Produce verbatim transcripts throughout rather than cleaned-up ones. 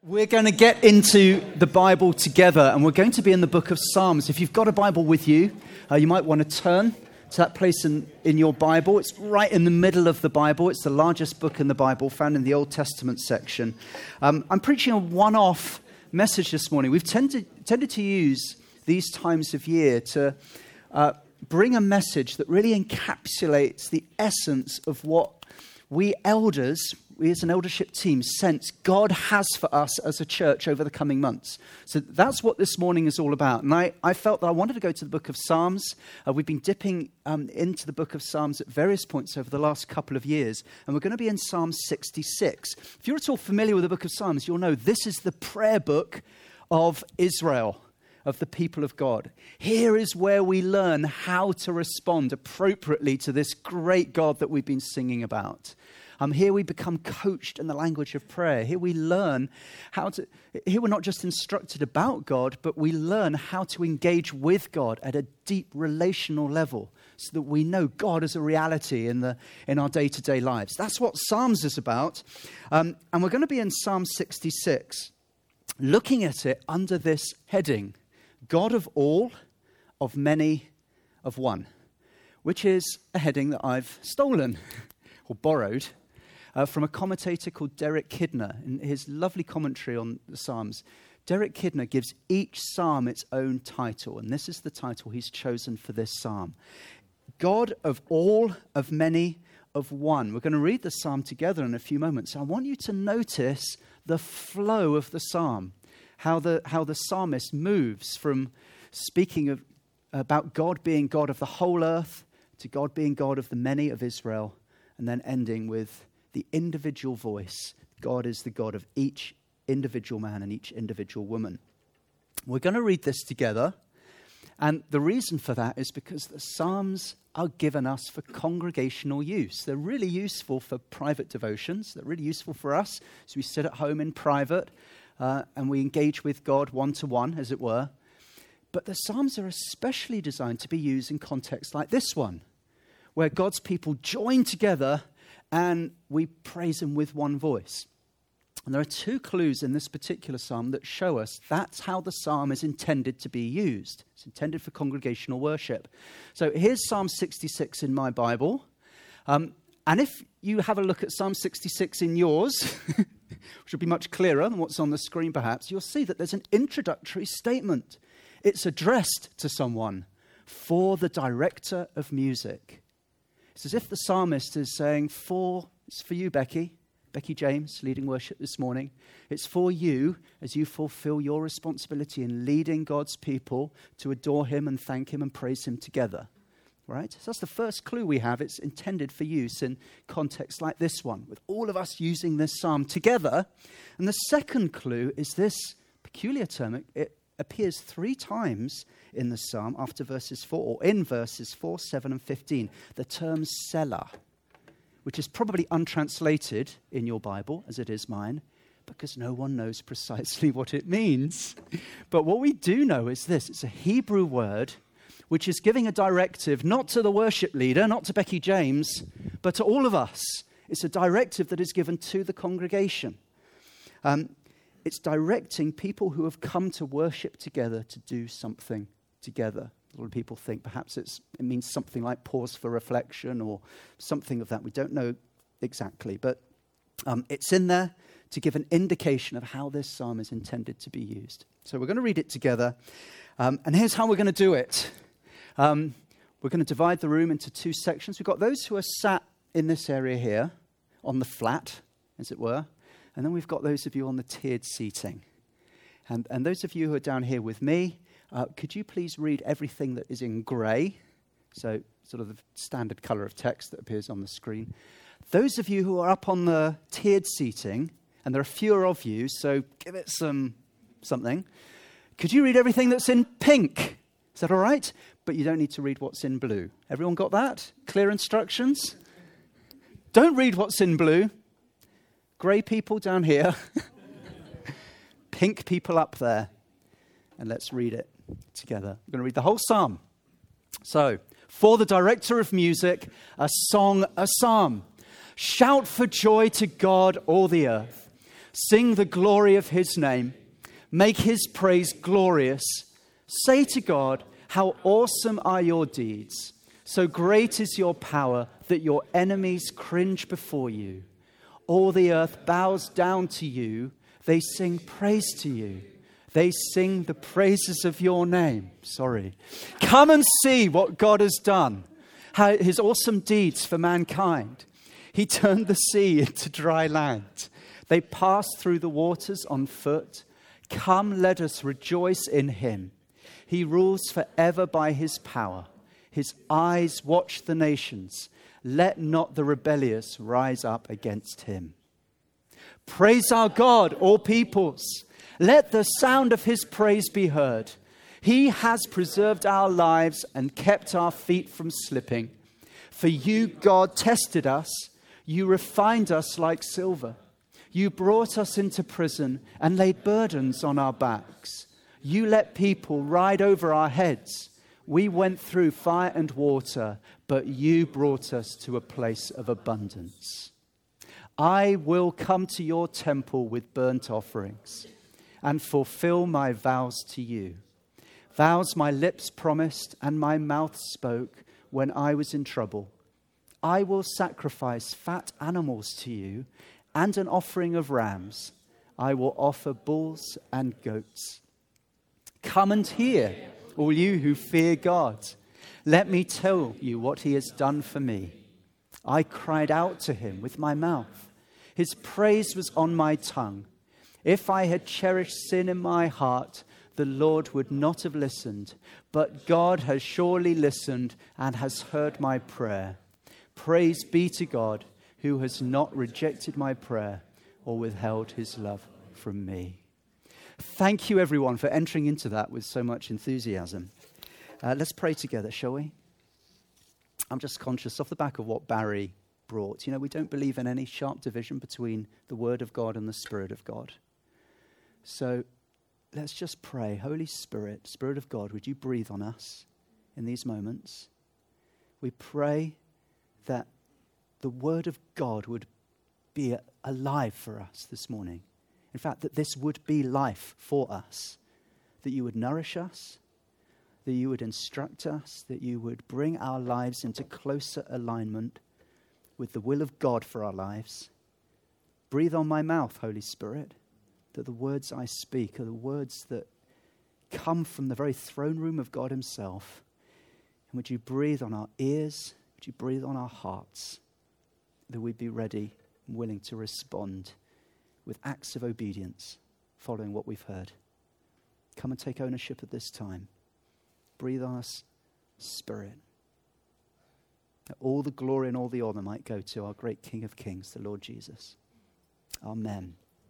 We're going to get into the Bible together, and we're going to be in the book of Psalms. If you've got a Bible with you, uh, you might want to turn to that place in, in your Bible. It's right in the middle of the Bible. It's the largest book in the Bible, found in the Old Testament section. Um, I'm preaching a one-off message this morning. We've tended, tended to use these times of year to uh, bring a message that really encapsulates the essence of what we elders, we as an eldership team, sense God has for us as a church over the coming months. So that's what this morning is all about. And I, I felt that I wanted to go to the book of Psalms. Uh, we've been dipping um, into the book of Psalms at various points over the last couple of years. And we're going to be in Psalm sixty-six. If you're at all familiar with the book of Psalms, you'll know this is the prayer book of Israel, of the people of God. Here is where we learn how to respond appropriately to this great God that we've been singing about. Um, here we become coached in the language of prayer. Here we learn how to, here we're not just instructed about God, but we learn how to engage with God at a deep relational level so that we know God is a reality in the in our day-to-day lives. That's what Psalms is about. Um, and we're going to be in Psalm sixty-six, looking at it under this heading, God of all, of many, of one, which is a heading that I've stolen or borrowed uh, from a commentator called Derek Kidner. In his lovely commentary on the Psalms, Derek Kidner gives each psalm its own title, and this is the title he's chosen for this psalm. God of all, of many, of one. We're going to read the psalm together in a few moments. I want you to notice the flow of the psalm. How the how the psalmist moves from speaking of about God being God of the whole earth to God being God of the many of Israel, and then ending with the individual voice. God is the God of each individual man and each individual woman. We're going to read this together, and the reason for that is because the Psalms are given us for congregational use. They're really useful for private devotions. They're really useful for us as we sit at home in private. Uh, and we engage with God one-to-one, as it were. But the Psalms are especially designed to be used in contexts like this one, where God's people join together and we praise him with one voice. And there are two clues in this particular psalm that show us that's how the psalm is intended to be used. It's intended for congregational worship. So here's Psalm sixty-six in my Bible. Um, and if you have a look at Psalm sixty-six in yours, which will be much clearer than what's on the screen perhaps, you'll see that there's an introductory statement. It's addressed to someone, for the director of music. It's as if the psalmist is saying, for, it's for you, Becky, Becky James, leading worship this morning. It's for you as you fulfill your responsibility in leading God's people to adore him and thank him and praise him together. Right? So that's the first clue we have. It's intended for use in contexts like this one, with all of us using this psalm together. And the second clue is this peculiar term. It, it appears three times in the psalm after verses four, or in verses four, seven, and fifteen. The term Selah, which is probably untranslated in your Bible, as it is mine, because no one knows precisely what it means. But what we do know is this. It's a Hebrew word which is giving a directive not to the worship leader, not to Becky James, but to all of us. It's a directive that is given to the congregation. Um, it's directing people who have come to worship together to do something together. A lot of people think perhaps it's, it means something like pause for reflection or something of that. We don't know exactly, but um, it's in there to give an indication of how this psalm is intended to be used. So we're going to read it together, um, and here's how we're going to do it. Um, we're going to divide the room into two sections. We've got those who are sat in this area here, on the flat, as it were. And then we've got those of you on the tiered seating. And, and those of you who are down here with me, uh, could you please read everything that is in grey? So sort of the standard colour of text that appears on the screen. Those of you who are up on the tiered seating, and there are fewer of you, so give it some something. Could you read everything that's in pink? Is that all right? But you don't need to read what's in blue. Everyone got that? Clear instructions? Don't read what's in blue. Grey people down here. Pink people up there. And let's read it together. We're going to read the whole psalm. So, for the director of music, a song, a psalm. Shout for joy to God, all the earth. Sing the glory of his name. Make his praise glorious. Say to God, how awesome are your deeds. So great is your power that your enemies cringe before you. All the earth bows down to you. They sing praise to you. They sing the praises of your name. Sorry. Come and see what God has done. How his awesome deeds for mankind. He turned the sea into dry land. They passed through the waters on foot. Come, let us rejoice in him. He rules forever by his power. His eyes watch the nations. Let not the rebellious rise up against him. Praise our God, all peoples. Let the sound of his praise be heard. He has preserved our lives and kept our feet from slipping. For you, God, tested us. You refined us like silver. You brought us into prison and laid burdens on our backs. You let people ride over our heads. We went through fire and water, but you brought us to a place of abundance. I will come to your temple with burnt offerings and fulfill my vows to you. Vows my lips promised and my mouth spoke when I was in trouble. I will sacrifice fat animals to you and an offering of rams. I will offer bulls and goats. Come and hear, all you who fear God. Let me tell you what he has done for me. I cried out to him with my mouth. His praise was on my tongue. If I had cherished sin in my heart, the Lord would not have listened. But God has surely listened and has heard my prayer. Praise be to God, who has not rejected my prayer or withheld his love from me. Thank you, everyone, for entering into that with so much enthusiasm. Uh, let's pray together, shall we? I'm just conscious off the back of what Barry brought. You know, we don't believe in any sharp division between the Word of God and the Spirit of God. So let's just pray. Holy Spirit, Spirit of God, would you breathe on us in these moments? We pray that the Word of God would be alive for us this morning. In fact, that this would be life for us, that you would nourish us, that you would instruct us, that you would bring our lives into closer alignment with the will of God for our lives. Breathe on my mouth, Holy Spirit, that the words I speak are the words that come from the very throne room of God himself. And would you breathe on our ears, would you breathe on our hearts, that we'd be ready and willing to respond with acts of obedience following what we've heard. Come and take ownership at this time. Breathe on us, Spirit. That all the glory and all the honor might go to our great King of Kings, the Lord Jesus. Amen.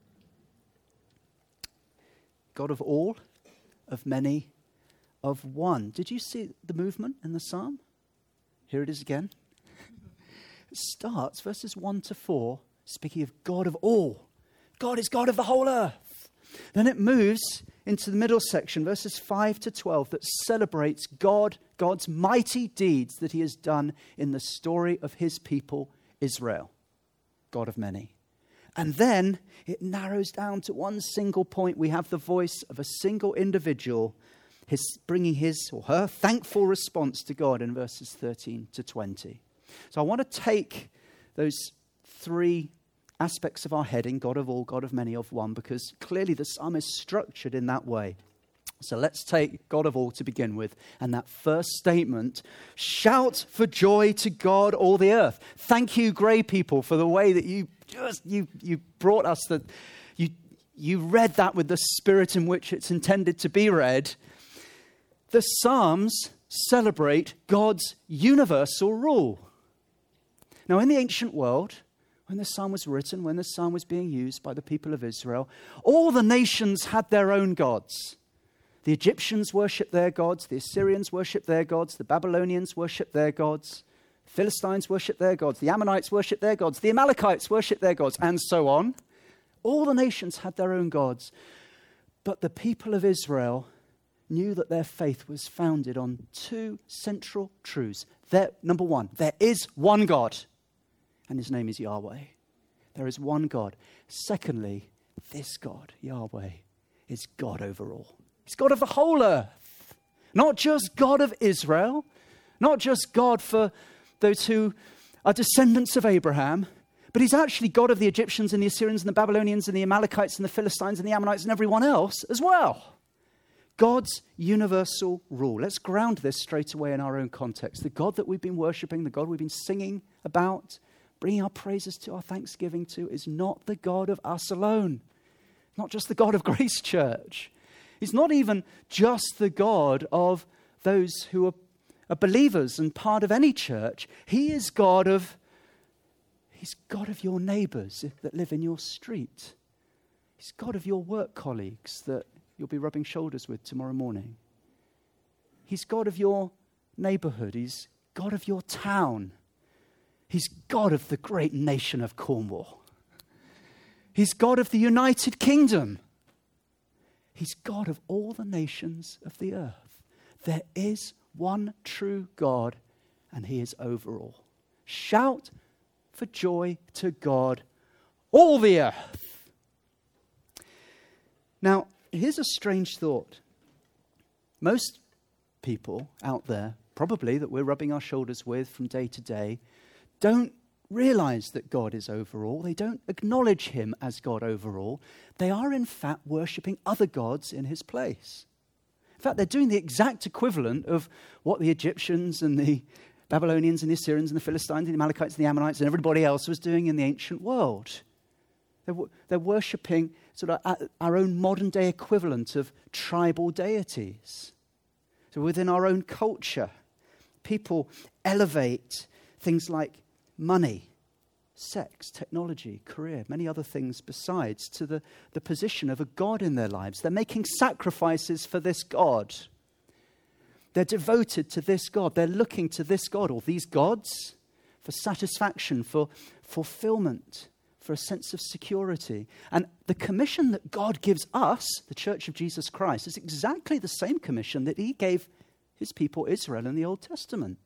God of all, of many, of one. Did you see the movement in the psalm? Here it is again. It starts, verses one to four, speaking of God of all. God is God of the whole earth. Then it moves into the middle section, verses five to twelve, that celebrates God, God's mighty deeds that he has done in the story of his people, Israel, God of many. And then it narrows down to one single point. We have the voice of a single individual, his bringing his or her thankful response to God in verses thirteen to twenty. So I want to take those three aspects of our heading, God of all, God of many, of one, because clearly the psalm is structured in that way. So let's take God of all to begin with. And that first statement, shout for joy to God, all the earth. Thank you, Grey people, for the way that you just, you you brought us, that you, you read that with the spirit in which it's intended to be read. The Psalms celebrate God's universal rule. Now, in the ancient world, when the psalm was written, when the psalm was being used by the people of Israel, all the nations had their own gods. The Egyptians worshipped their gods, the Assyrians worshipped their gods, the Babylonians worshipped their gods, the Philistines worshipped their gods, the Ammonites worshipped their gods, the Amalekites worshipped their gods, and so on. All the nations had their own gods. But the people of Israel knew that their faith was founded on two central truths. There, number one, there is one God, and his name is Yahweh. There is one God. Secondly, This God, Yahweh, is God over all. He's God of the whole earth. Not just God of Israel, not just God for those who are descendants of Abraham, but he's actually God of the Egyptians and the Assyrians and the Babylonians and the Amalekites and the Philistines and the Ammonites and everyone else as well. God's universal rule. Let's ground this straight away in our own context. The God that we've been worshipping, the God we've been singing about, bringing our praises to, our thanksgiving to, is not the God of us alone. Not just the God of Grace Church. He's not even just the God of those who are, are believers and part of any church. He is God of, he's God of your neighbors that live in your street. He's God of your work colleagues that you'll be rubbing shoulders with tomorrow morning. He's God of your neighborhood. He's God of your town. He's God of the great nation of Cornwall. He's God of the United Kingdom. He's God of all the nations of the earth. There is one true God, and he is over all. Shout for joy to God, all the earth. Now, here's a strange thought. Most people out there, probably that we're rubbing our shoulders with from day to day, don't realize that God is over all. They don't acknowledge him as God over all. They are, in fact, worshipping other gods in his place. In fact, they're doing the exact equivalent of what the Egyptians and the Babylonians and the Assyrians and the Philistines and the Amalekites and the Ammonites and everybody else was doing in the ancient world. They're, they're worshipping sort of our own modern day equivalent of tribal deities. So within our own culture, people elevate things like money, sex, technology, career, many other things besides, to the, the position of a God in their lives. They're making sacrifices for this God. They're devoted to this God. They're looking to this God or these gods for satisfaction, for fulfillment, for a sense of security. And the commission that God gives us, the Church of Jesus Christ, is exactly the same commission that he gave his people Israel in the Old Testament.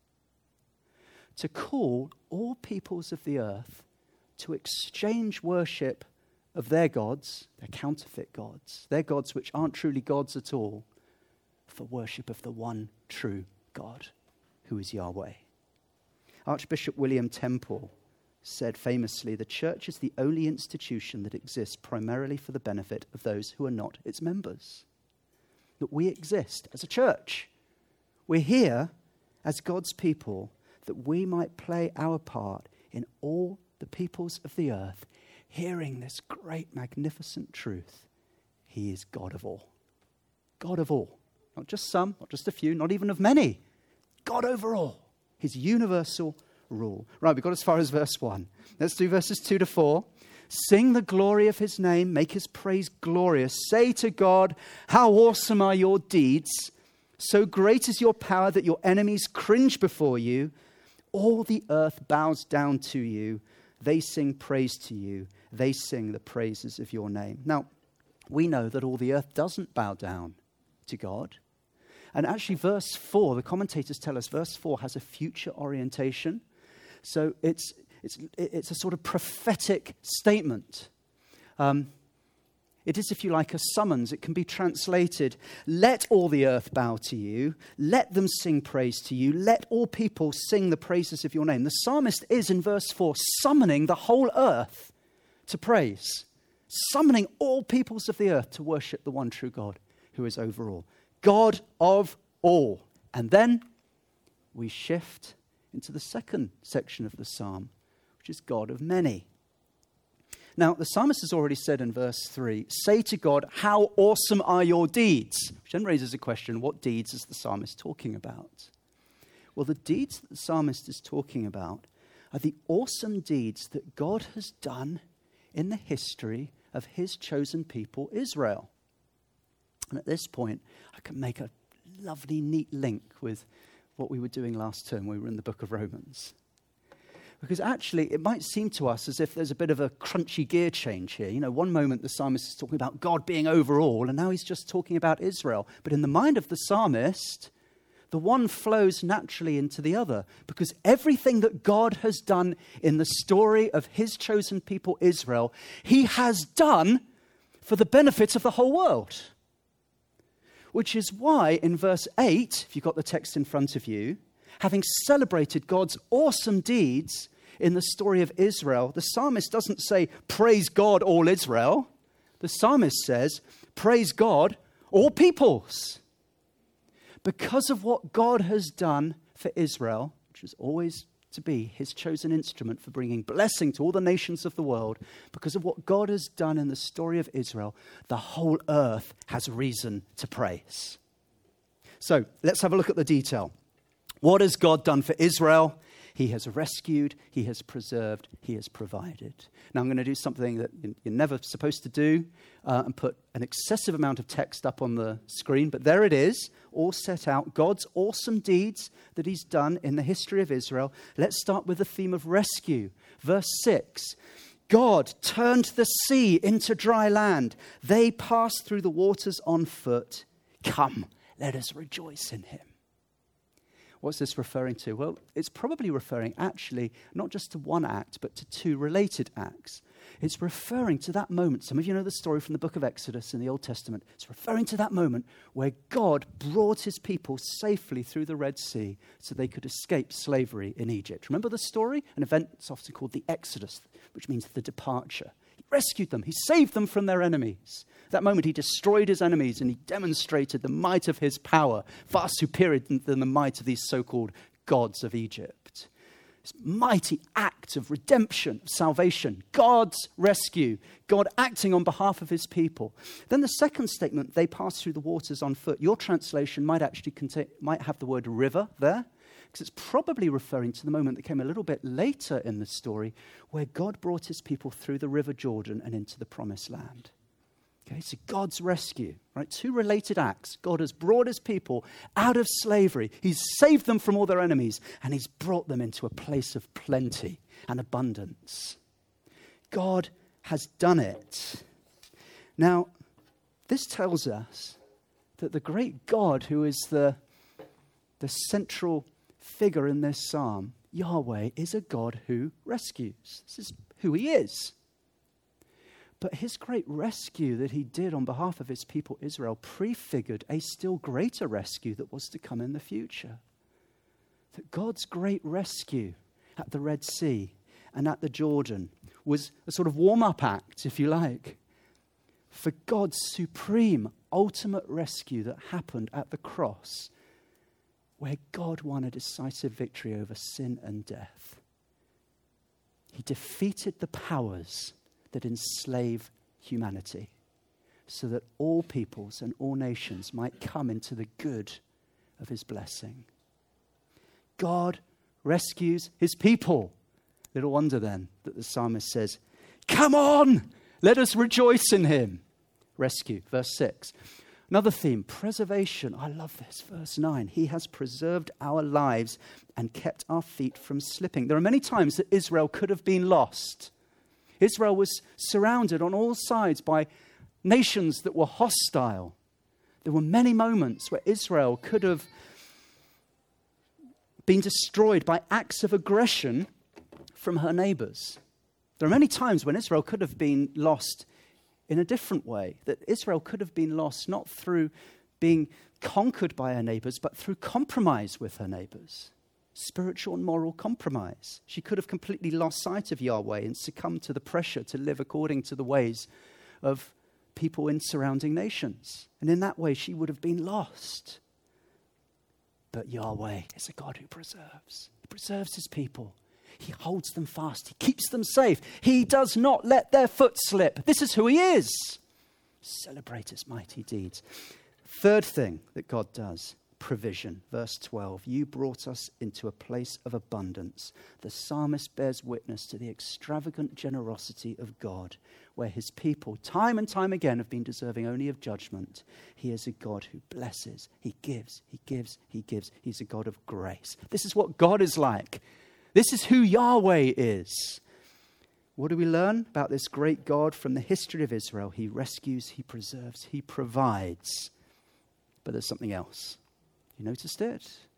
To call all peoples of the earth to exchange worship of their gods, their counterfeit gods, their gods which aren't truly gods at all, for worship of the one true God, who is Yahweh. Archbishop William Temple said famously, "The church is the only institution that exists primarily for the benefit of those who are not its members." That we exist as a church. We're here as God's people that we might play our part in all the peoples of the earth, hearing this great, magnificent truth. He is God of all. God of all. Not just some, not just a few, not even of many. God over all. His universal rule. Right, we got as far as verse one. Let's do verses two to four. Sing the glory of his name, make his praise glorious. Say to God, how awesome are your deeds. So great is your power that your enemies cringe before you. All the earth bows down to you. They sing praise to you. They sing the praises of your name. Now, we know that all the earth doesn't bow down to God. And actually, verse four, the commentators tell us, verse four has a future orientation. So it's it's it's a sort of prophetic statement. Um, it is, if you like, a summons. It can be translated, let all the earth bow to you. Let them sing praise to you. Let all people sing the praises of your name. The psalmist is, in verse four, summoning the whole earth to praise. Summoning all peoples of the earth to worship the one true God who is over all. God of all. And then we shift into the second section of the psalm, which is God of many. Now, the psalmist has already said in verse three, say to God, how awesome are your deeds? Which then raises a question, what deeds is the psalmist talking about? Well, the deeds that the psalmist is talking about are the awesome deeds that God has done in the history of his chosen people, Israel. And at this point, I can make a lovely, neat link with what we were doing last term when we were in the book of Romans. Because actually, it might seem to us as if there's a bit of a crunchy gear change here. You know, one moment the psalmist is talking about God being over all, and now he's just talking about Israel. But in the mind of the psalmist, the one flows naturally into the other, because everything that God has done in the story of his chosen people, Israel, he has done for the benefit of the whole world. Which is why in verse eight, if you've got the text in front of you, having celebrated God's awesome deeds in the story of Israel, the psalmist doesn't say, praise God, all Israel. The psalmist says, praise God, all peoples. Because of what God has done for Israel, which is always to be his chosen instrument for bringing blessing to all the nations of the world, because of what God has done in the story of Israel, the whole earth has reason to praise. So let's have a look at the detail. What has God done for Israel? He has rescued, he has preserved, he has provided. Now I'm going to do something that you're never supposed to do uh, and put an excessive amount of text up on the screen, but there it is, all set out, God's awesome deeds that he's done in the history of Israel. Let's start with the theme of rescue. Verse six, God turned the sea into dry land. They passed through the waters on foot. Come, let us rejoice in him. What's this referring to? Well, it's probably referring actually not just to one act, but to two related acts. It's referring to that moment. Some of you know the story from the book of Exodus in the Old Testament. It's referring to that moment where God brought his people safely through the Red Sea so they could escape slavery in Egypt. Remember the story? An event that's often called the Exodus, which means the departure. He rescued them. He saved them from their enemies. That moment he destroyed his enemies and he demonstrated the might of his power, far superior than the might of these so-called gods of Egypt. This mighty act of redemption, of salvation, God's rescue, God acting on behalf of his people. Then the second statement, they passed through the waters on foot. Your translation might actually contain, might have the word river there, because it's probably referring to the moment that came a little bit later in the story where God brought his people through the river Jordan and into the promised land. Okay, so God's rescue, right? Two related acts. God has brought his people out of slavery. He's saved them from all their enemies, and he's brought them into a place of plenty and abundance. God has done it. Now, this tells us that the great God who is the, the central figure in this psalm, Yahweh, is a God who rescues. This is who he is. But his great rescue that he did on behalf of his people Israel prefigured a still greater rescue that was to come in the future. That God's great rescue at the Red Sea and at the Jordan was a sort of warm-up act, if you like, for God's supreme, ultimate rescue that happened at the cross, where God won a decisive victory over sin and death. He defeated the powers that enslave humanity, so that all peoples and all nations might come into the good of his blessing. God rescues his people. Little wonder then that the psalmist says, come on, let us rejoice in him. Rescue, verse six. Another theme, preservation. I love this, verse nine. He has preserved our lives and kept our feet from slipping. There are many times that Israel could have been lost. Israel was surrounded on all sides by nations that were hostile. There were many moments where Israel could have been destroyed by acts of aggression from her neighbors. There are many times when Israel could have been lost in a different way, that Israel could have been lost not through being conquered by her neighbors, but through compromise with her neighbors. Spiritual and moral compromise. She could have completely lost sight of Yahweh and succumbed to the pressure to live according to the ways of people in surrounding nations. And in that way, she would have been lost. But Yahweh is a God who preserves. He preserves his people. He holds them fast. He keeps them safe. He does not let their foot slip. This is who he is. Celebrate his mighty deeds. Third thing that God does, provision. Verse twelve, you brought us into a place of abundance. The psalmist bears witness to the extravagant generosity of God, where his people time and time again have been deserving only of judgment. He is a God who blesses, he gives, he gives, he gives. He's a God of grace. This is what God is like. This is who Yahweh is. What do we learn about this great God from the history of Israel? He rescues, he preserves, he provides. But there's something else. You noticed it?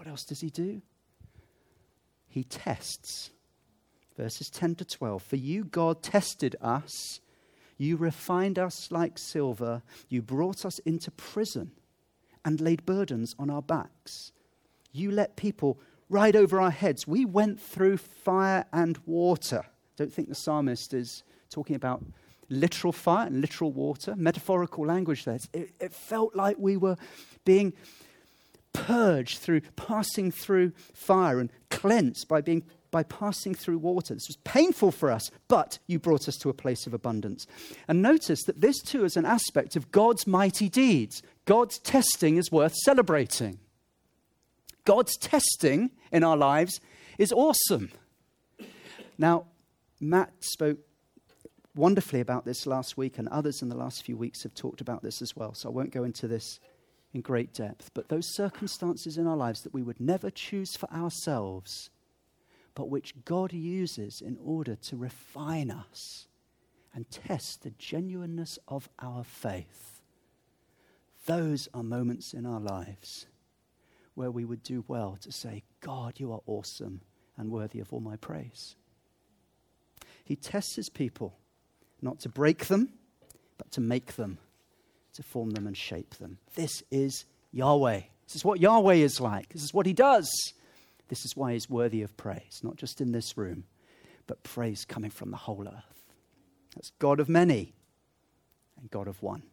What else does he do? He tests. Verses ten to twelve. For you, God, tested us. You refined us like silver. You brought us into prison and laid burdens on our backs. You let people ride over our heads. We went through fire and water. Don't think the psalmist is talking about literal fire and literal water. Metaphorical language there. It, it felt like we were being purged through, passing through fire and cleansed by being by passing through water. This was painful for us, but you brought us to a place of abundance. And notice that this too is an aspect of God's mighty deeds. God's testing is worth celebrating. God's testing in our lives is awesome. Now, Matt spoke wonderfully about this last week, and others in the last few weeks have talked about this as well, so I won't go into this in great depth. But those circumstances in our lives that we would never choose for ourselves, but which God uses in order to refine us and test the genuineness of our faith. Those are moments in our lives where we would do well to say, God, you are awesome and worthy of all my praise. He tests his people not to break them, but to make them, to form them and shape them. This is Yahweh. This is what Yahweh is like. This is what he does. This is why he's worthy of praise, not just in this room, but praise coming from the whole earth. That's God of many and God of one.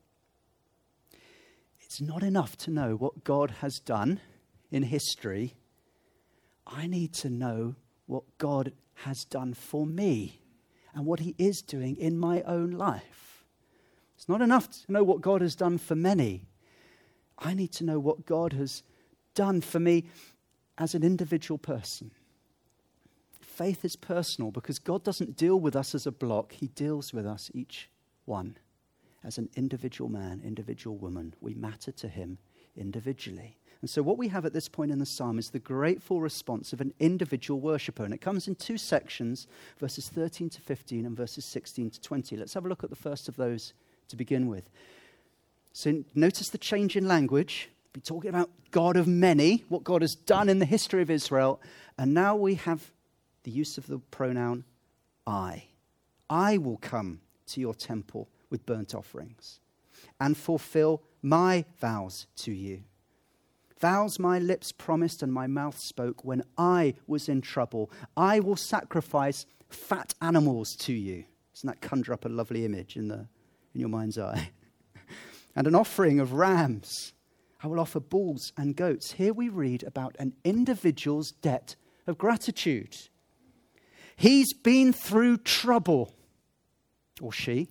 It's not enough to know what God has done in history. I need to know what God has done for me and what he is doing in my own life. It's not enough to know what God has done for many. I need to know what God has done for me as an individual person. Faith is personal because God doesn't deal with us as a block. He deals with us, each one, as an individual man, individual woman. We matter to him individually. And so what we have at this point in the psalm is the grateful response of an individual worshiper. And it comes in two sections, verses thirteen to fifteen and verses sixteen to twenty. Let's have a look at the first of those to begin with. So notice the change in language. We're talking about God of many, what God has done in the history of Israel. And now we have the use of the pronoun I. I will come to your temple with burnt offerings and fulfill my vows to you. Vows my lips promised and my mouth spoke when I was in trouble. I will sacrifice fat animals to you. Doesn't that conjure up a lovely image in the in your mind's eye? And an offering of rams. I will offer bulls and goats. Here we read about an individual's debt of gratitude. He's been through trouble, or she.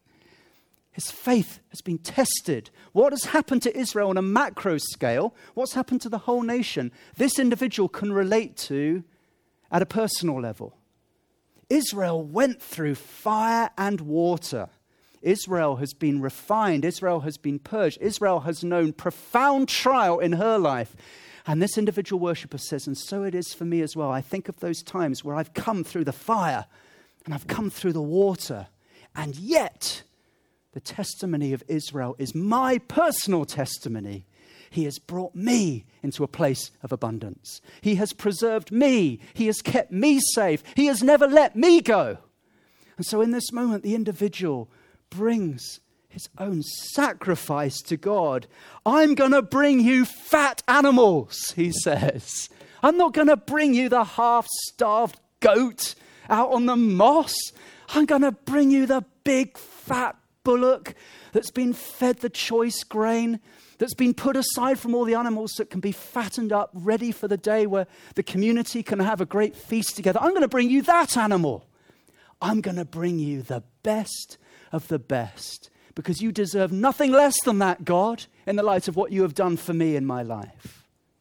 His faith has been tested. What has happened to Israel on a macro scale? What's happened to the whole nation? This individual can relate to at a personal level. Israel went through fire and water. Israel has been refined. Israel has been purged. Israel has known profound trial in her life. And this individual worshiper says, and so it is for me as well. I think of those times where I've come through the fire and I've come through the water. And yet, the testimony of Israel is my personal testimony. He has brought me into a place of abundance. He has preserved me. He has kept me safe. He has never let me go. And so in this moment, the individual brings his own sacrifice to God. I'm going to bring you fat animals, he says. I'm not going to bring you the half-starved goat out on the moss. I'm going to bring you the big fat bullock that's been fed the choice grain, that's been put aside from all the animals that can be fattened up, ready for the day where the community can have a great feast together. I'm going to bring you that animal. I'm going to bring you the best of the best, because you deserve nothing less than that, God, in the light of what you have done for me in my life.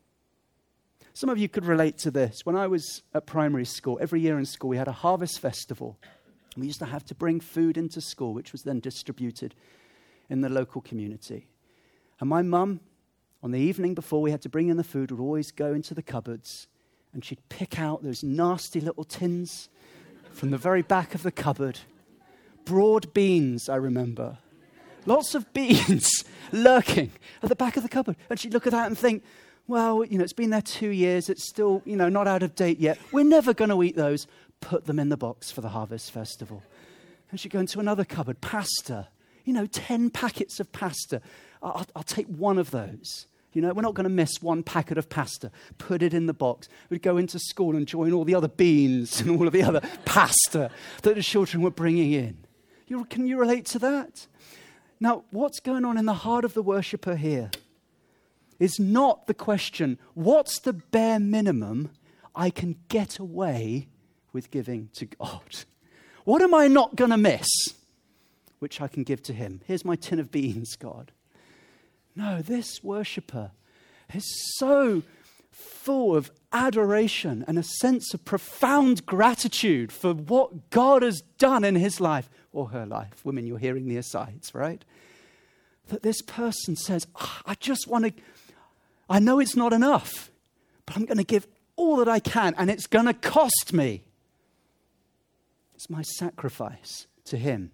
Some of you could relate to this. When I was at primary school, every year in school, we had a harvest festival. We used to have to bring food into school, which was then distributed in the local community. And my mum, on the evening before we had to bring in the food, would always go into the cupboards and she'd pick out those nasty little tins from the very back of the cupboard. Broad beans, I remember. Lots of beans lurking at the back of the cupboard. And she'd look at that and think, Well, you know, it's been there two years. It's still, you know, not out of date yet. We're never going to eat those. Put them in the box for the Harvest Festival. And she'd go into another cupboard. Pasta. You know, ten packets of pasta. I'll, I'll take one of those. You know, we're not going to miss one packet of pasta. Put it in the box. We'd go into school and join all the other beans and all of the other pasta that the children were bringing in. You, can you relate to that? Now, what's going on in the heart of the worshipper here is not the question, what's the bare minimum I can get away with giving to God? What am I not going to miss, which I can give to him? Here's my tin of beans, God. No, this worshipper is so full of adoration and a sense of profound gratitude for what God has done in his life or her life. Women, you're hearing the asides, right? That this person says, oh, I just want to, I know it's not enough, but I'm going to give all that I can, and it's going to cost me. It's my sacrifice to him.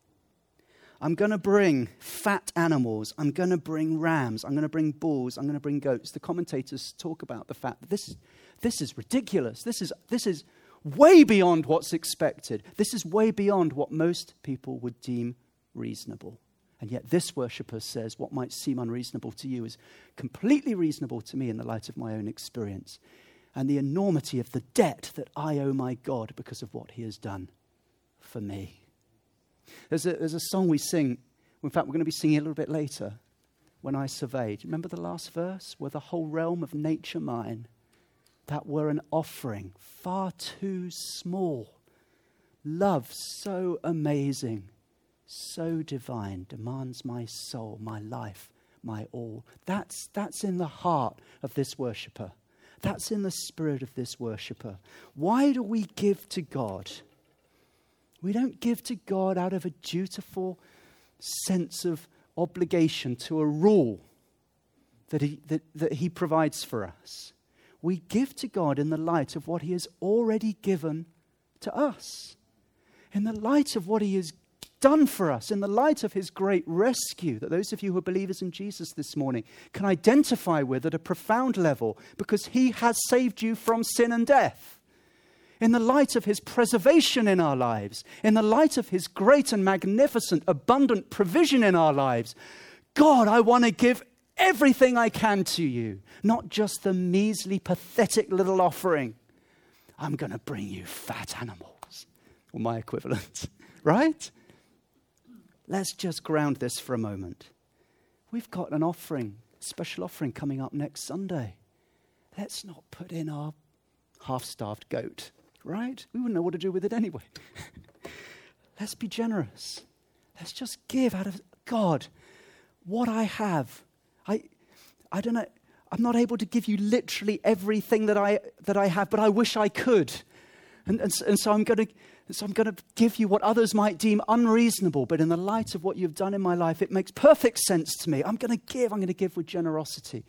I'm going to bring fat animals. I'm going to bring rams. I'm going to bring bulls. I'm going to bring goats. The commentators talk about the fact that this, this is ridiculous. This is, this is way beyond what's expected. This is way beyond what most people would deem reasonable. And yet this worshipper says what might seem unreasonable to you is completely reasonable to me in the light of my own experience and the enormity of the debt that I owe my God because of what he has done for me. There's a, there's a song we sing. In fact, we're going to be singing it a little bit later. When I surveyed. Remember the last verse? Were the whole realm of nature mine, that were an offering far too small. Love so amazing, so divine, demands my soul, my life, my all. That's, that's in the heart of this worshipper. That's in the spirit of this worshipper. Why do we give to God? We don't give to God out of a dutiful sense of obligation to a rule that he, that, that he provides for us. We give to God in the light of what he has already given to us. In the light of what he has done for us, in the light of his great rescue that those of you who are believers in Jesus this morning can identify with at a profound level because he has saved you from sin and death. In the light of his preservation in our lives, in the light of his great and magnificent, abundant provision in our lives, God, I want to give everything I can to you, not just the measly, pathetic little offering. I'm going to bring you fat animals, or my equivalent, right? Let's just ground this for a moment. We've got an offering, special offering coming up next Sunday. Let's not put in our half-starved goat. Right? We wouldn't know what to do with it anyway. Let's be generous. Let's just give out of God what I have. I I don't know. I'm not able to give you literally everything that I that I have, but I wish I could. And and, and so I'm going to so I'm going to give you what others might deem unreasonable, but in the light of what you've done in my life, it makes perfect sense to me. I'm going to give. I'm going to give with generosity.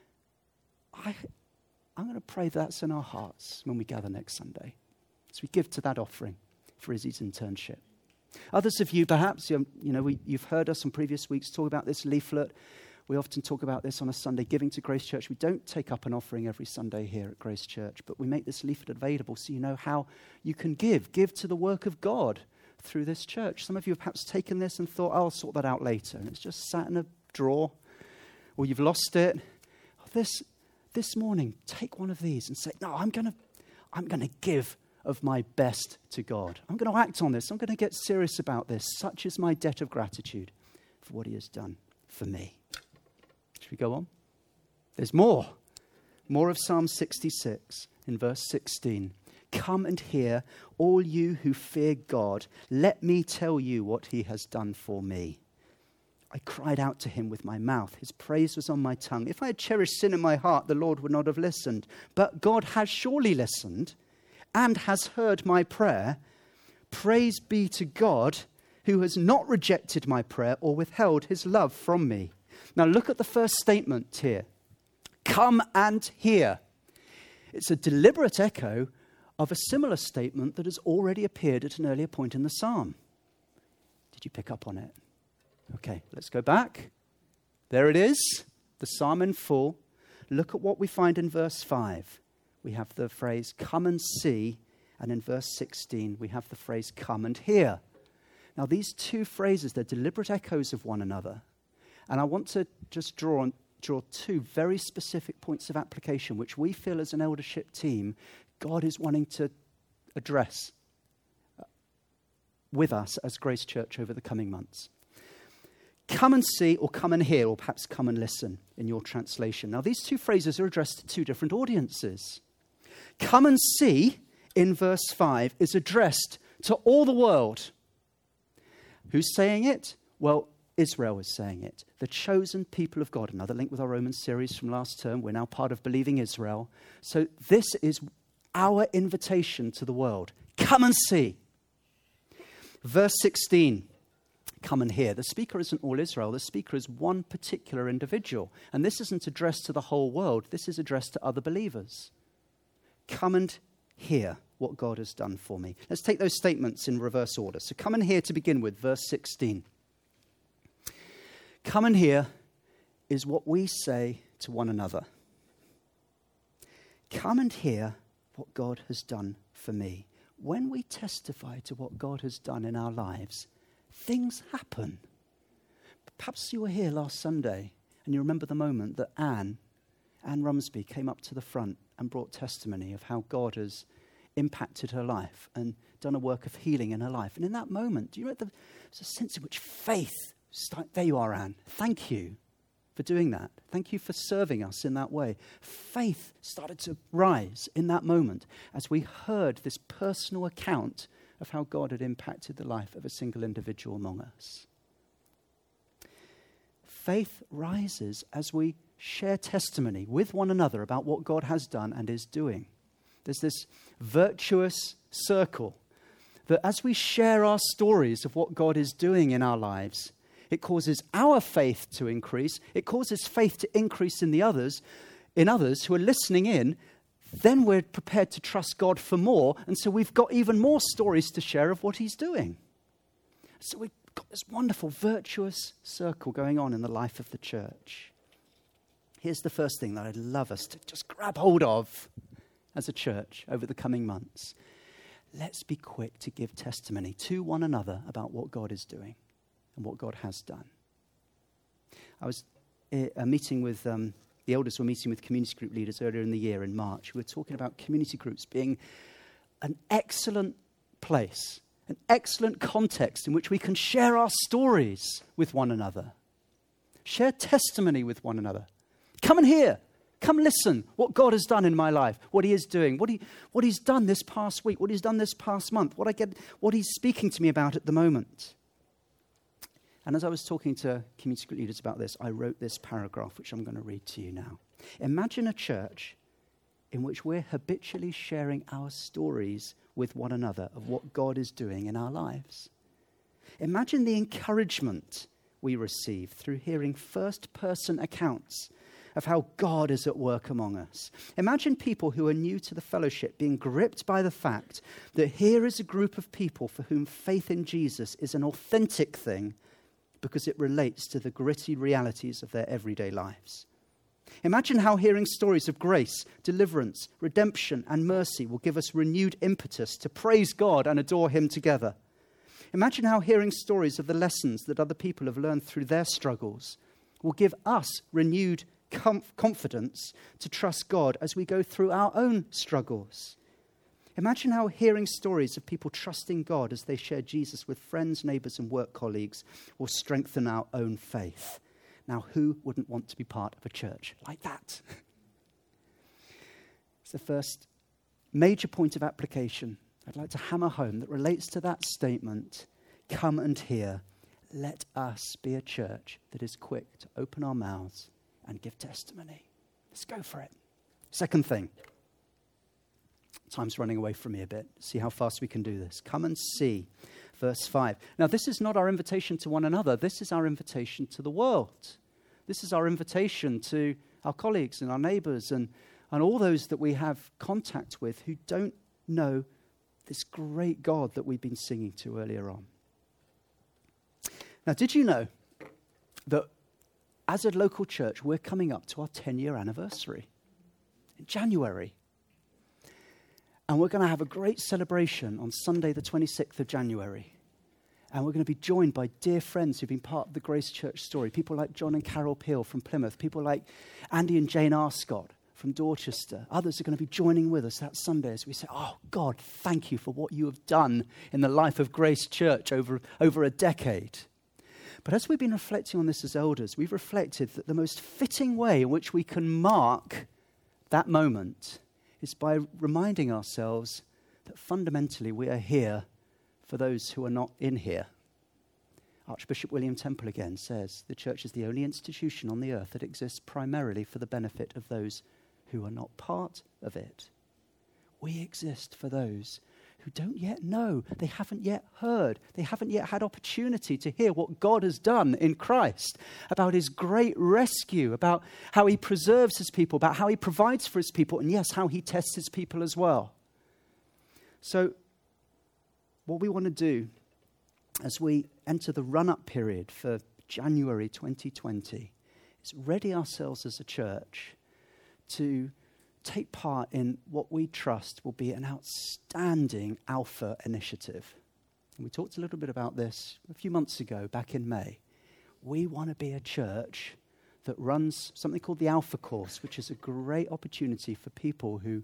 I I'm going to pray that's in our hearts when we gather next Sunday. As we give to that offering for Izzy's internship. Others of you, perhaps, you know, we, you've heard us in previous weeks talk about this leaflet. We often talk about this on a Sunday, giving to Grace Church. We don't take up an offering every Sunday here at Grace Church, but we make this leaflet available so you know how you can give. Give to the work of God through this church. Some of you have perhaps taken this and thought, I'll sort that out later. And it's just sat in a drawer, or you've lost it. This, this morning, take one of these and say, no, I'm going to, I'm going to give of my best to God. I'm going to act on this. I'm going to get serious about this. Such is my debt of gratitude for what he has done for me. Should we go on? There's more. More of Psalm sixty-six in verse sixteen. Come and hear, all you who fear God. Let me tell you what he has done for me. I cried out to him with my mouth. His praise was on my tongue. If I had cherished sin in my heart, the Lord would not have listened. But God has surely listened and has heard my prayer. Praise be to God, who has not rejected my prayer or withheld his love from me. Now look at the first statement here. Come and hear. It's a deliberate echo of a similar statement that has already appeared at an earlier point in the psalm. Did you pick up on it? Okay, let's go back. There it is, the psalm in full. look at what we find in verse five. We have the phrase, come and see. And in verse sixteen, we have the phrase, come and hear. Now, these two phrases, they're deliberate echoes of one another. And I want to just draw on, draw two very specific points of application, which we feel as an eldership team, God is wanting to address with us as Grace Church over the coming months. Come and see, or come and hear, or perhaps come and listen in your translation. Now, these two phrases are addressed to two different audiences. Come and see, in verse five, is addressed to all the world. Who's saying it? Well, Israel is saying it. The chosen people of God. Another link with our Romans series from last term. We're now part of Believing Israel. So this is our invitation to the world. Come and see. Verse sixteen. Come and hear. The speaker isn't all Israel. The speaker is one particular individual. And this isn't addressed to the whole world. This is addressed to other believers. Come and hear what God has done for me. Let's take those statements in reverse order. So come and hear to begin with, verse sixteen. Come and hear is what we say to one another. Come and hear what God has done for me. When we testify to what God has done in our lives, things happen. Perhaps you were here last Sunday and you remember the moment that Anne, Anne Rumsby came up to the front and brought testimony of how God has impacted her life and done a work of healing in her life. And in that moment, do you know, the, there's a sense in which faith, start, there you are, Anne. Thank you for doing that. Thank you for serving us in that way. Faith started to rise in that moment as we heard this personal account of how God had impacted the life of a single individual among us. Faith rises as we share testimony with one another about what God has done and is doing. There's this virtuous circle that as we share our stories of what God is doing in our lives, it causes our faith to increase. It causes faith to increase in the others, in others who are listening in. Then we're prepared to trust God for more. And so we've got even more stories to share of what he's doing. So we've got this wonderful virtuous circle going on in the life of the church. Here's the first thing that I'd love us to just grab hold of as a church over the coming months. Let's be quick to give testimony to one another about what God is doing and what God has done. I was at a meeting with, um, the elders were meeting with community group leaders earlier in the year in March. We were talking about community groups being an excellent place, an excellent context in which we can share our stories with one another, share testimony with one another. Come and hear. Come listen what God has done in my life, what he is doing, what he what he's done this past week, what he's done this past month, what I get, what he's speaking to me about at the moment. And as I was talking to community group leaders about this, I wrote this paragraph, which I'm going to read to you now. Imagine a church in which we're habitually sharing our stories with one another of what God is doing in our lives. Imagine the encouragement we receive through hearing first-person accounts of how God is at work among us. Imagine people who are new to the fellowship being gripped by the fact that here is a group of people for whom faith in Jesus is an authentic thing because it relates to the gritty realities of their everyday lives. Imagine how hearing stories of grace, deliverance, redemption, and mercy will give us renewed impetus to praise God and adore him together. Imagine how hearing stories of the lessons that other people have learned through their struggles will give us renewed confidence to trust God as we go through our own struggles. Imagine how hearing stories of people trusting God as they share Jesus with friends, neighbours and work colleagues will strengthen our own faith. Now, who wouldn't want to be part of a church like that? It's the first major point of application I'd like to hammer home that relates to that statement, come and hear. Let us be a church that is quick to open our mouths and give testimony. Let's go for it. Second thing. Time's running away from me a bit. See how fast we can do this. Come and see. Verse five. Now, this is not our invitation to one another. This is our invitation to the world. This is our invitation to our colleagues and our neighbours and, and all those that we have contact with who don't know this great God that we've been singing to earlier on. Now, did you know that as a local church, we're coming up to our ten-year anniversary in January. And we're going to have a great celebration on Sunday, the twenty-sixth of January. And we're going to be joined by dear friends who've been part of the Grace Church story. People like John and Carol Peel from Plymouth. People like Andy and Jane Arscott from Dorchester. Others are going to be joining with us that Sunday as we say, oh, God, thank you for what you have done in the life of Grace Church over, over a decade. But as we've been reflecting on this as elders, we've reflected that the most fitting way in which we can mark that moment is by reminding ourselves that fundamentally we are here for those who are not in here. Archbishop William Temple again says, the church is the only institution on the earth that exists primarily for the benefit of those who are not part of it. We exist for those who don't yet know, they haven't yet heard, they haven't yet had opportunity to hear what God has done in Christ, about his great rescue, about how he preserves his people, about how he provides for his people, and yes, how he tests his people as well. So, what we want to do as we enter the run-up period for January twenty twenty is ready ourselves as a church to take part in what we trust will be an outstanding Alpha initiative. And we talked a little bit about this a few months ago, back in May. We want to be a church that runs something called the Alpha Course, which is a great opportunity for people who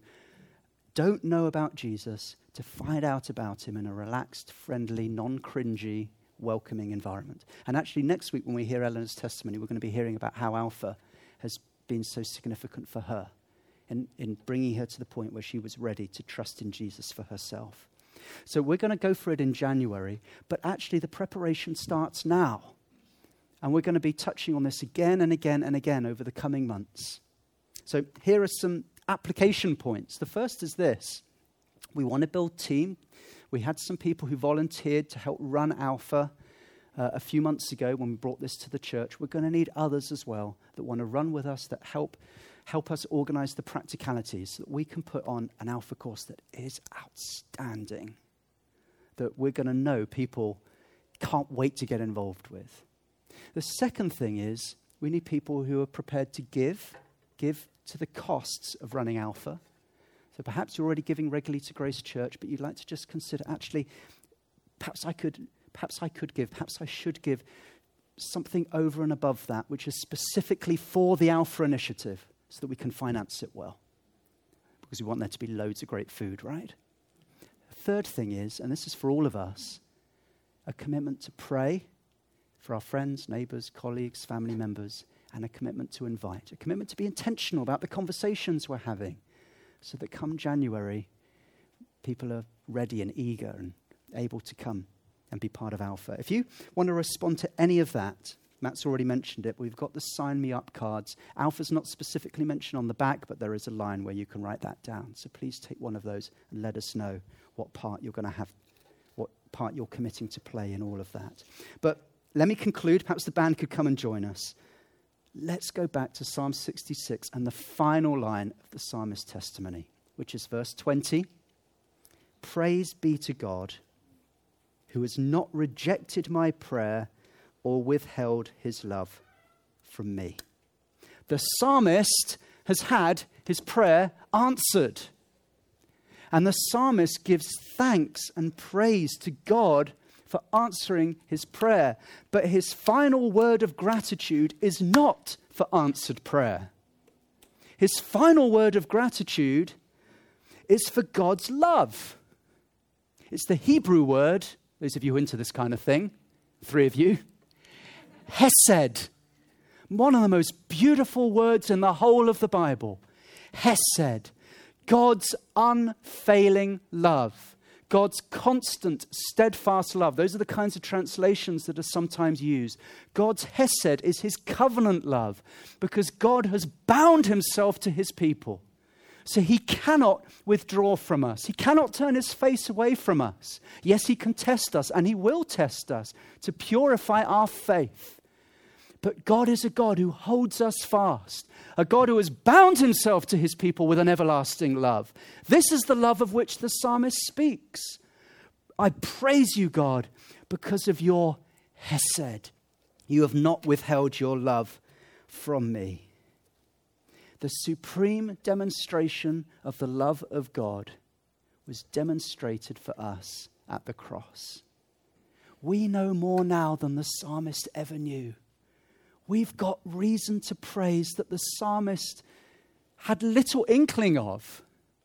don't know about Jesus to find out about him in a relaxed, friendly, non-cringy, welcoming environment. And actually next week when we hear Eleanor's testimony, we're going to be hearing about how Alpha has been so significant for her in, in bringing her to the point where she was ready to trust in Jesus for herself. So we're going to go for it in January, but actually the preparation starts now. And we're going to be touching on this again and again and again over the coming months. So here are some application points. The first is this. We want to build team. We had some people who volunteered to help run Alpha uh, a few months ago when we brought this to the church. We're going to need others as well that want to run with us, that help help us organize the practicalities so that we can put on an Alpha course that is outstanding, that we're going to know people can't wait to get involved with. The second thing is we need people who are prepared to give, give to the costs of running Alpha. So perhaps you're already giving regularly to Grace Church, but you'd like to just consider, actually, perhaps I could, perhaps I could give, perhaps I should give something over and above that, which is specifically for the Alpha initiative, so that we can finance it well. Because we want there to be loads of great food, right? The third thing is, and this is for all of us, a commitment to pray for our friends, neighbors, colleagues, family members, and a commitment to invite, a commitment to be intentional about the conversations we're having, so that come January, people are ready and eager and able to come and be part of Alpha. If you want to respond to any of that, Matt's already mentioned it, but we've got the Sign Me Up cards. Alpha's not specifically mentioned on the back, but there is a line where you can write that down. So please take one of those and let us know what part you're going to have, what part you're committing to play in all of that. But let me conclude. Perhaps the band could come and join us. Let's go back to Psalm sixty-six and the final line of the psalmist's testimony, which is verse twenty. Praise be to God, who has not rejected my prayer or withheld his love from me. The psalmist has had his prayer answered. And the psalmist gives thanks and praise to God for answering his prayer. But his final word of gratitude is not for answered prayer. His final word of gratitude is for God's love. It's the Hebrew word, those of you into this kind of thing, three of you, Hesed. One of the most beautiful words in the whole of the Bible. Hesed. God's unfailing love. God's constant, steadfast love. Those are the kinds of translations that are sometimes used. God's Hesed is his covenant love because God has bound himself to his people. So he cannot withdraw from us. He cannot turn his face away from us. Yes, he can test us, and he will test us to purify our faith. But God is a God who holds us fast, a God who has bound himself to his people with an everlasting love. This is the love of which the psalmist speaks. I praise you, God, because of your Hesed. You have not withheld your love from me. The supreme demonstration of the love of God was demonstrated for us at the cross. We know more now than the psalmist ever knew. We've got reason to praise that the psalmist had little inkling of.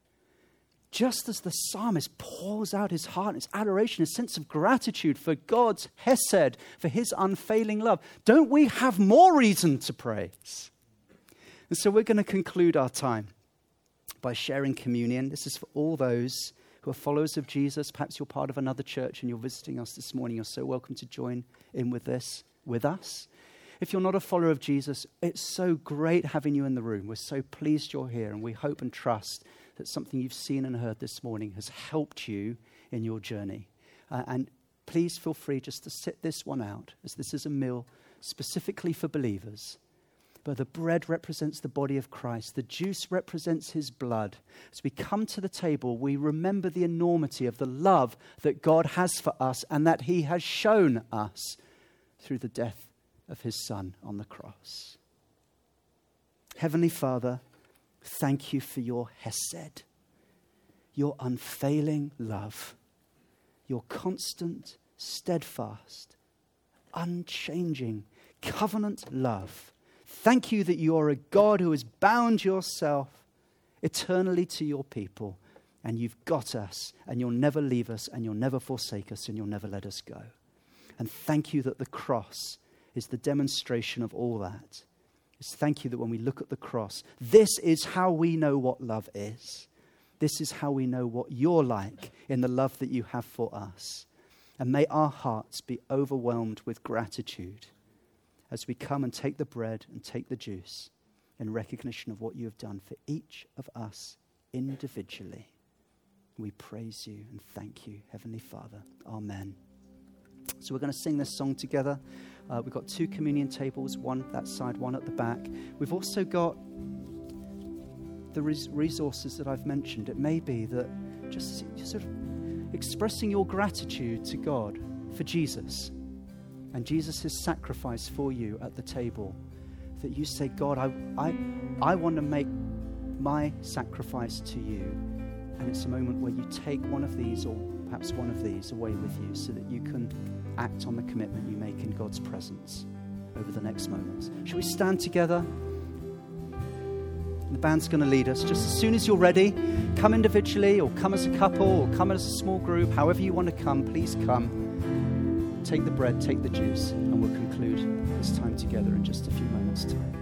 Just as the psalmist pours out his heart, his adoration, his sense of gratitude for God's hesed, for his unfailing love, don't we have more reason to praise? And so we're going to conclude our time by sharing communion. This is for all those who are followers of Jesus. Perhaps you're part of another church and you're visiting us this morning. You're so welcome to join in with this with us. If you're not a follower of Jesus, it's so great having you in the room. We're so pleased you're here, and we hope and trust that something you've seen and heard this morning has helped you in your journey. Uh, and please feel free just to sit this one out, as this is a meal specifically for believers. But the bread represents the body of Christ. The juice represents his blood. As we come to the table, we remember the enormity of the love that God has for us and that he has shown us through the death of his Son on the cross. Heavenly Father, thank you for your hesed, your unfailing love, your constant, steadfast, unchanging covenant love. Thank you that you are a God who has bound yourself eternally to your people, and you've got us, and you'll never leave us, and you'll never forsake us, and you'll never let us go. And thank you that the cross is the demonstration of all that. It's thank you that when we look at the cross, this is how we know what love is. This is how we know what you're like in the love that you have for us. And may our hearts be overwhelmed with gratitude as we come and take the bread and take the juice in recognition of what you have done for each of us individually. We praise you and thank you, Heavenly Father. Amen. So we're going to sing this song together. Uh, we've got two communion tables, one that side, one at the back. We've also got the res- resources that I've mentioned. It may be that just, just sort of expressing your gratitude to God for Jesus and Jesus' sacrifice for you at the table, that you say, God, I, I, I want to make my sacrifice to you. And it's a moment where you take one of these, or perhaps one of these, away with you so that you can act on the commitment you make in God's presence over the next moments. Shall we stand together? The band's going to lead us. Just as soon as you're ready, come individually or come as a couple or come as a small group. However you want to come, please come. Take the bread, take the juice, and we'll conclude this time together in just a few moments' time.